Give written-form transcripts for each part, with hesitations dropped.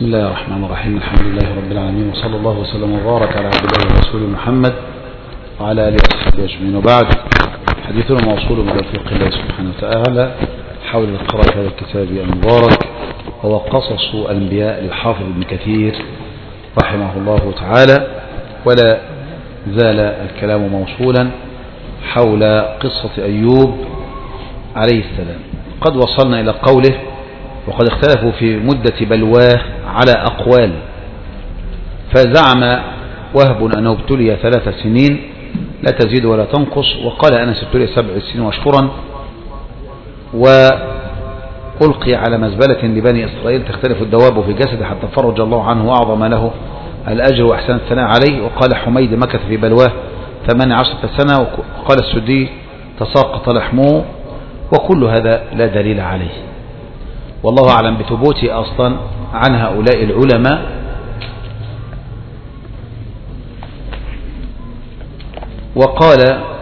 بسم الله الرحمن الرحيم. الحمد لله رب العالمين، وصلى الله وسلم وبارك على عبد الله ورسوله محمد وعلى آله وصحبه أجمعين، وبعد. حديثنا موصول بتوفيق الله سبحانه وتعالى حول قراءة هذا الكتاب المبارك، وهو قصص الأنبياء للحافظ ابن كثير رحمه الله تعالى. ولا زال الكلام موصولا حول قصة أيوب عليه السلام. قد وصلنا إلى قوله: وقد اختلفوا في مدة بلواه على أقوال، فزعم وهب أنه ابتلي 3 سنين لا تزيد ولا تنقص، وقال أنس ابتلي 7 سنين واشهرا، وألقي على مزبلة لبني إسرائيل تختلف الدواب في جسده حتى فرج الله عنه وأعظم له الأجر وأحسن الثناء عليه. وقال حميد: مكث في بلواه 18 سنة. وقال السدي: تساقط لحمه. وكل هذا لا دليل عليه، والله أعلم بثبوته أصلا عن هؤلاء العلماء. وقال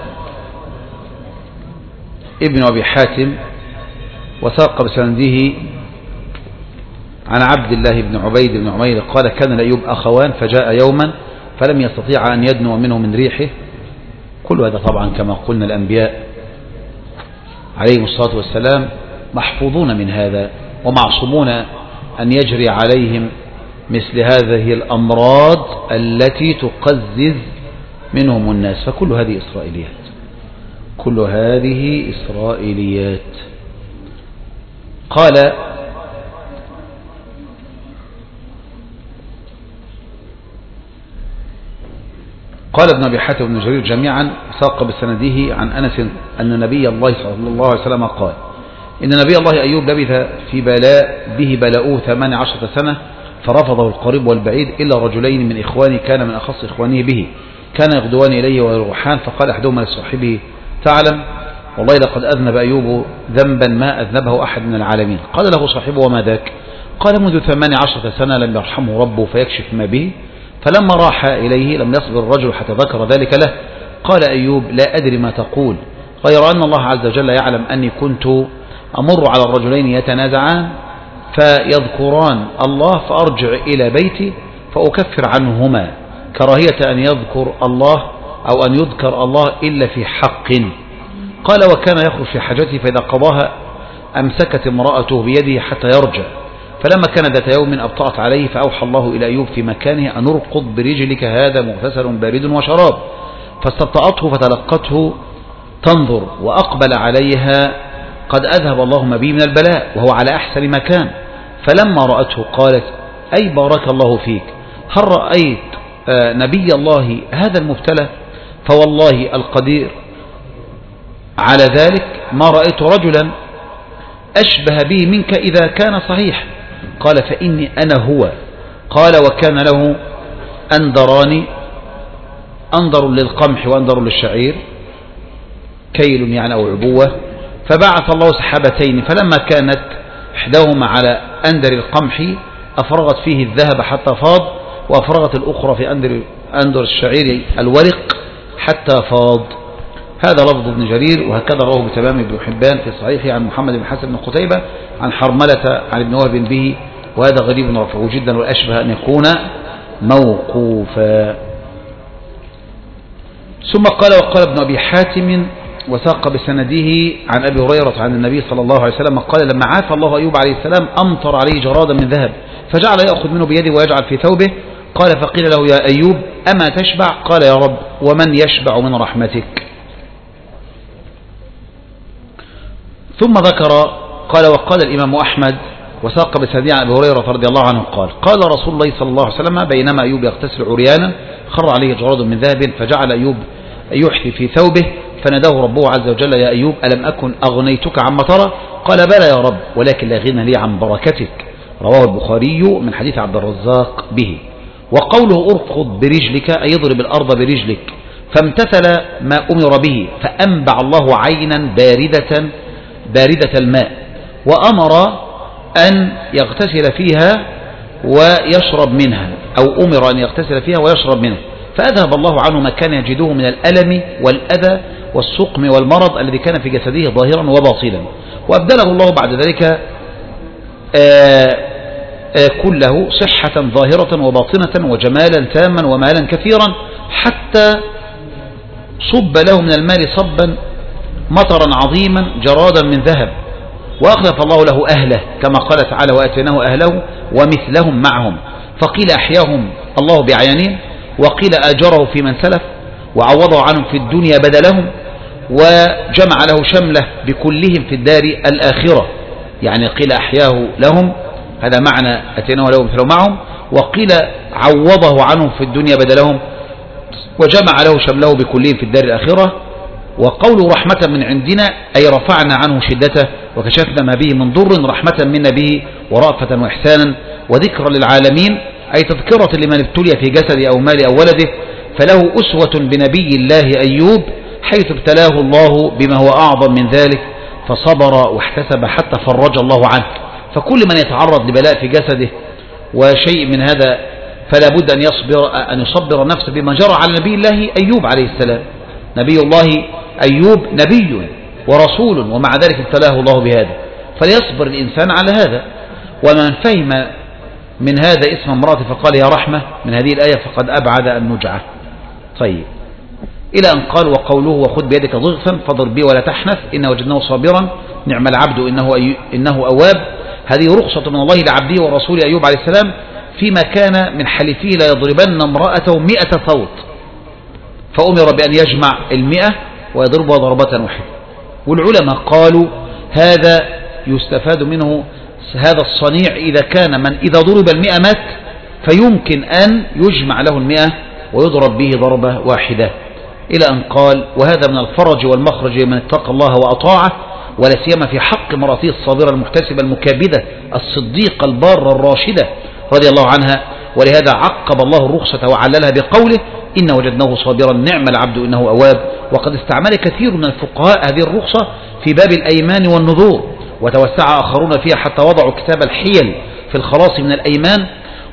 ابن أبي حاتم: وثاق بسنده عن عبد الله بن عبيد بن عمير قال: كان لأيوب أخوان فجاء يوما فلم يستطيع أن يدنو منه من ريحه. كل هذا طبعا كما قلنا الأنبياء عليهم الصلاة والسلام محفوظون من هذا، ومعصومون أن يجري عليهم مثل هذه الأمراض التي تقزز منهم الناس. فكل هذه إسرائيليات، كل هذه إسرائيليات. قال ابن أبي حاتم بن جرير جميعا ساق بسنده عن أنس أن نبي الله صلى الله عليه وسلم قال: إن نبي الله أيوب لبث في به بلاؤه 18 سنة فرفضه القريب والبعيد إلا رجلين من إخواني كان من أخص إخوانه به، كان يغدوان إليه ويروحان. فقال أحدهما لصاحبه: تعلم والله لقد أذنب أيوب ذنبا ما أذنبه أحد من العالمين. قال له صاحبه: وما ذاك؟ قال: منذ 18 سنة لم يرحمه ربه فيكشف ما به، فلما راح إليه لم يصبر الرجل حتى ذكر ذلك له. قال أيوب: لا أدري ما تقول، غير أن الله عز وجل يعلم أني كنت أمر على الرجلين يتنازعان فيذكران الله فأرجع إلى بيتي فأكفر عنهما كراهية أن يذكر الله أو أن يذكر الله إلا في حق. قال: وكان يخرج في حاجته فإذا قضاها أمسكت امرأته بيده حتى يرجع. فلما كان ذات يوم أبطأت عليه فأوحى الله إلى أيوب في مكانه أن ارقض برجلك هذا مغتسل بارد وشراب. فاستبطأته فتلقته تنظر وأقبل عليها قد أذهب الله ما به من البلاء وهو على أحسن مكان. فلما رأته قالت: أي بارك الله فيك، هل رأيت نبي الله هذا المبتلى؟ فوالله القدير على ذلك ما رأيت رجلا أشبه به منك إذا كان صحيح. قال: فإني أنا هو. قال: وكان له أندران، أندر للقمح وأندر للشعير، كيل يعني أو عبوة. فبعث الله سحابتين، فلما كانت إحداهما على أندر القمح أفرغت فيه الذهب حتى فاض، وأفرغت الأخرى في أندر الشعير الورق حتى فاض. هذا لفظ ابن جرير، وهكذا رواه بتمام ابن حبان في صحيحه عن محمد بن حسن بن قتيبة عن حرملة عن ابن وهب به، وهذا غريب رفعه جدا والأشبه أن يكون موقوفا. ثم قال: وقال ابن أبي حاتم وساق بسنده عن أبي هريرة عن النبي صلى الله عليه وسلم قال: لما عاف الله أيوب عليه السلام أمطر عليه جرادا من ذهب فجعل يأخذ منه بيده ويجعل في ثوبه. قال: فقيل له: يا أيوب أما تشبع؟ قال: يا رب ومن يشبع من رحمتك؟ ثم ذكر قال: وقال الإمام أحمد وساق بسنده عن أبي هريرة رضي الله عنه قال: قال رسول الله صلى الله عليه وسلم: بينما أيوب يغتسل عريانا خر عليه جراد من ذهب فجعل أيوب يحفي في ثوبه فناداه ربه عز وجل: يا أيوب ألم أكن أغنيتك عما ترى؟ قال: بلى يا رب ولكن لا غنى لي عن بركتك. رواه البخاري من حديث عبد الرزاق به. وقوله اركض برجلك أي يضرب الأرض برجلك، فامتثل ما أمر به فأنبع الله عينا باردة الماء، وأمر أن يغتسل فيها ويشرب منها، أو أمر أن يغتسل فيها ويشرب منها، فأذهب الله عنه ما كان يجده من الألم والأذى والسقم والمرض الذي كان في جسده ظاهرا وباطلا. وأبدله الله بعد ذلك كله صحة ظاهرة وباطنة وجمالا تاما ومالا كثيرا، حتى صب له من المال صبا مطرا عظيما جرادا من ذهب، وأخلف الله له أهله كما قال تعالى وآتيناه أهله ومثلهم معهم، فقيل أحياهم الله بعيانهم، وقيل أجره في من سلف وعوضه عنهم في الدنيا بدلهم، وجمع له شمله بكلهم في الدار الآخرة. يعني قيل أحياه لهم، هذا معنى أتيناه له مثلهم معهم، وقيل عوضه عنهم في الدنيا بدلهم، وجمع له شمله بكلهم في الدار الآخرة. وقوله رحمة من عندنا أي رفعنا عنه شدته وكشفنا ما به من ضر، رحمة منا به ورأفة وإحسانا وذكرى للعالمين، أي تذكرة لمن ابتلي في جسده أو ماله أو ولده. فله أسوة بنبي الله أيوب حيث ابتلاه الله بما هو أعظم من ذلك فصبر واحتسب حتى فرج الله عنه. فكل من يتعرض لبلاء في جسده وشيء من هذا فلا بد أن يصبر نفسه بما جرى على نبي الله أيوب عليه السلام. نبي الله أيوب نبي ورسول، ومع ذلك ابتلاه الله بهذا، فليصبر الإنسان على هذا. ومن فهم من هذا اسم امرأة فقال يا رحمة من هذه الآية فقد أبعد النجعة. طيب، إلى أن قال وقوله وخذ بيدك ضغثا فاضرب به ولا تحنث إن وجدناه صابرا نعم العبد إنه أواب. هذه رخصة من الله لعبده ورسوله أيوب عليه السلام فيما كان من حلفه لا يضربن امرأته 100 صوت، فأمر بأن يجمع 100 ويضربها ضربة واحدة. والعلماء قالوا هذا يستفاد منه هذا الصنيع إذا كان من إذا ضرب 100 مات، فيمكن أن يجمع له 100 ويضرب به ضربة واحدة. إلى أن قال وهذا من الفرج والمخرج لمن اتقى الله وأطاعه، ولا سيما في حق امرأته الصابرة المحتسبة المكابدة الصديقة البارة الراشدة رضي الله عنها. ولهذا عقب الله الرخصة وعللها بقوله إن وجدناه صابرا نعم العبد إنه أواب. وقد استعمل كثير من الفقهاء هذه الرخصة في باب الأيمان والنذور، وتوسع آخرون فيها حتى وضعوا كتاب الحيل في الخلاص من الأيمان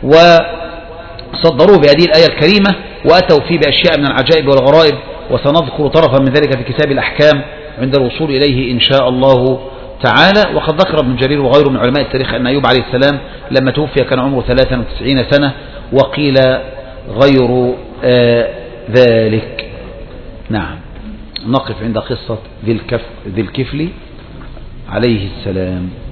وصدروه بهذه الآية الكريمة، وأتوا فيه بأشياء من العجائب والغرائب، وسنذكر طرفا من ذلك في كتاب الأحكام عند الوصول إليه إن شاء الله تعالى. وقد ذكر ابن جرير وغيره من علماء التاريخ أن أيوب عليه السلام لما توفي كان عمره 93 سنة، وقيل غير ذلك. نعم، نقف عند قصة ذي الكفل عليه السلام.